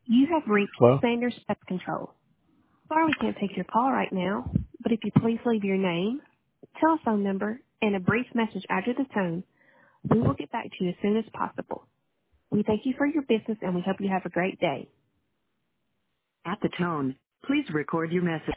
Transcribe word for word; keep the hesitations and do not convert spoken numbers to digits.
You have reached Hello? Sanders Pest Control. Sorry we can't take your call right now, but if you please leave your name, telephone number, and a brief message after the tone, we will get back to you as soon as possible. We thank you for your business and we hope you have a great day. At the tone, please record your message.